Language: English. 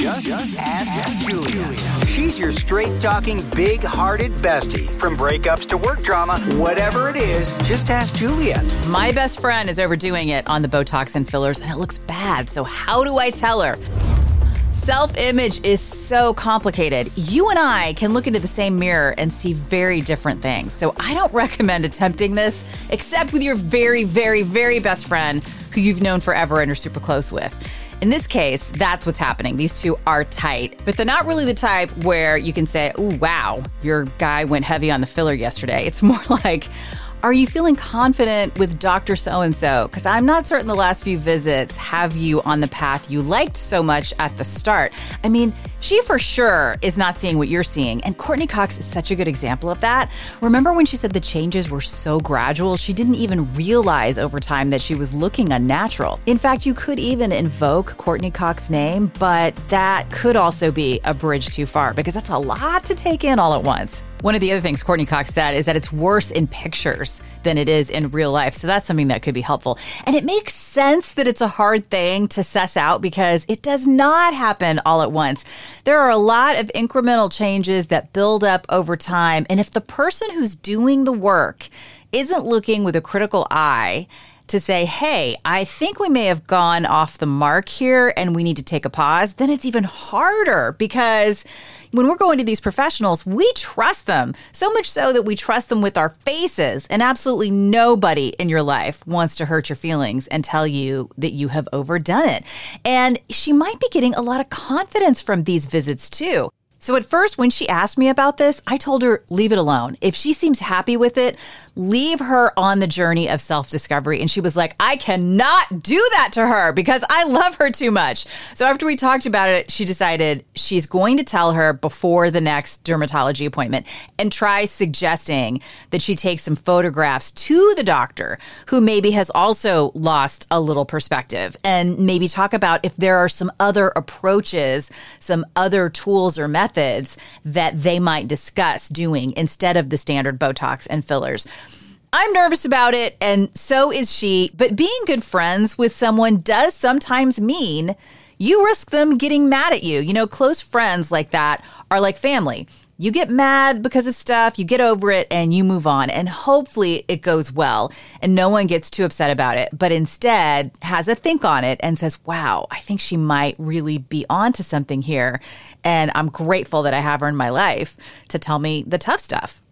Just ask Julia. She's your straight-talking, big-hearted bestie. From breakups to work drama, whatever it is, just ask Juliet. My best friend is overdoing it on the Botox and fillers, and it looks bad. So how do I tell her? Self-image is so complicated. You and I can look into the same mirror and see very different things. So I don't recommend attempting this, except with your very, very, very best friend who you've known forever and are super close with. In this case, that's what's happening. These two are tight, but they're not really the type where you can say, "Oh, wow, your guy went heavy on the filler yesterday." It's more like, "Are you feeling confident with Dr. So-and-so? Because I'm not certain the last few visits have you on the path you liked so much at the start." I mean, she for sure is not seeing what you're seeing. And Courtney Cox is such a good example of that. Remember when she said the changes were so gradual, she didn't even realize over time that she was looking unnatural. In fact, you could even invoke Courtney Cox's name, but that could also be a bridge too far because that's a lot to take in all at once. One of the other things Courtney Cox said is that it's worse in pictures than it is in real life. So that's something that could be helpful. And it makes sense that it's a hard thing to suss out because it does not happen all at once. There are a lot of incremental changes that build up over time. And if the person who's doing the work isn't looking with a critical eye to say, "Hey, I think we may have gone off the mark here and we need to take a pause," then it's even harder because when we're going to these professionals, we trust them, so much so that we trust them with our faces, and absolutely nobody in your life wants to hurt your feelings and tell you that you have overdone it. And she might be getting a lot of confidence from these visits too. So at first, when she asked me about this, I told her, leave it alone. If she seems happy with it, leave her on the journey of self-discovery. And she was like, I cannot do that to her because I love her too much. So after we talked about it, she decided she's going to tell her before the next dermatology appointment and try suggesting that she take some photographs to the doctor who maybe has also lost a little perspective, and maybe talk about if there are some other approaches, some other tools or methods that they might discuss doing instead of the standard Botox and fillers. I'm nervous about it, and so is she, but being good friends with someone does sometimes mean you risk them getting mad at you. You know, close friends like that are like family. You get mad because of stuff, you get over it, and you move on. And hopefully it goes well and no one gets too upset about it, but instead has a think on it and says, wow, I think she might really be onto something here. And I'm grateful that I have her in my life to tell me the tough stuff.